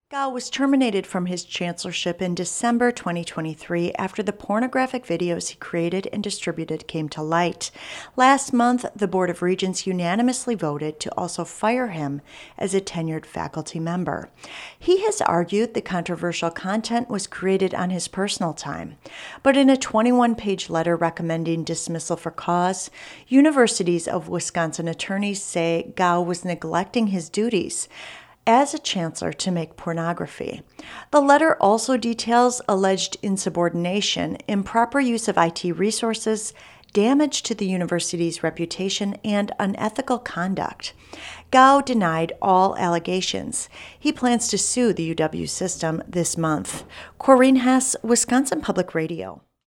Gao was terminated from his chancellorship in December 2023 after the pornographic videos he created and distributed came to light. Last month, the Board of Regents unanimously voted to also fire him as a tenured faculty member. He has argued the controversial content was created on his personal time, but in a 21-page letter recommending dismissal for cause, Universities of Wisconsin attorneys say Gao was neglecting his duties as a chancellor to make pornography. The letter also details alleged insubordination, improper use of IT resources, damage to the university's reputation, and unethical conduct. Gao denied all allegations. He plans to sue the UW system this month. Corrine Hess, Wisconsin Public Radio.